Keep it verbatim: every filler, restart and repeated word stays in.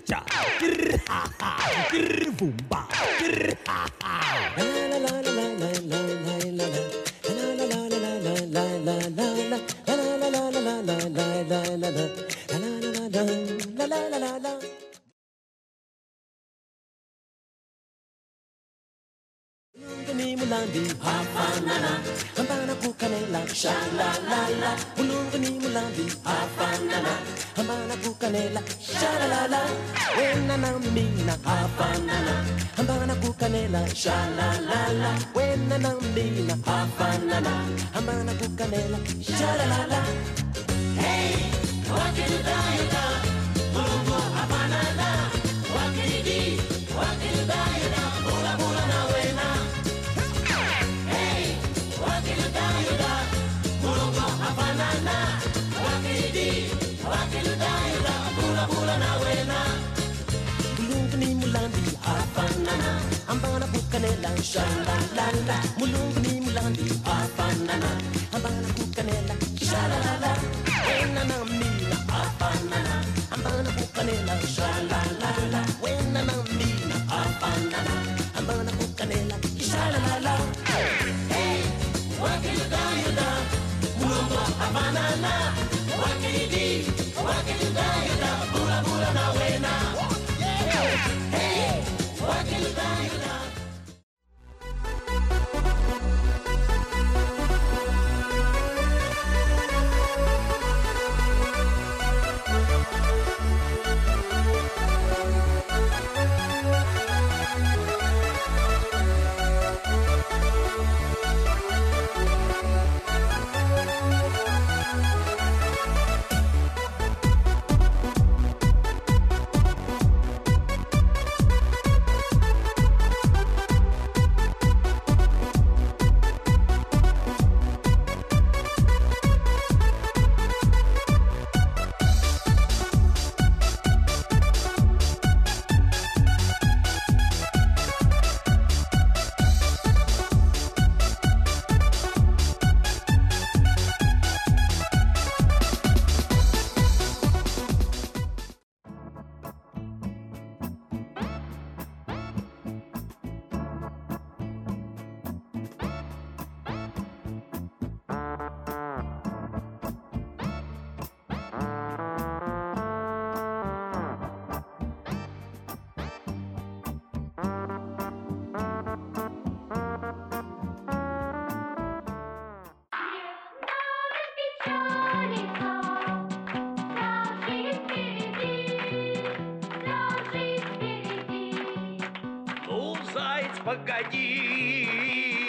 cha. Grr ha ha. Grr boom ba. Grr ha ha. La la la la la la la la la. La la la la la la la la la la. La la la la la la la la la la. La la la la la la la la. Mulungani mulandi hafanana, hambana kukanela sha la la la. Mulungani mulandi hafanana, hambana kukanela sha la la la. Wena na mina hafanana, hambana kukanela sha la la la. Wena na mina hafanana, hambana kukanela sha la la la. Hey, wakidayada, mulungu hafanana, wakidi, wakidayada, bula bula na wena. Mulungani mulandi hafanana, hambana kukanela sha la la la. Mulungani mulandi hafanana, hambana kukanela sha la la la. Wena na mina hafanana, hambana kukanela sha la la la. Wena na mina hafanana, hambana kukanela sha la la la. Hey, wakidayada, mulungu hafanana, wakidi, wakidayada, bula bula na wena. Hey, wakidayada. Ну, заяц, погоди,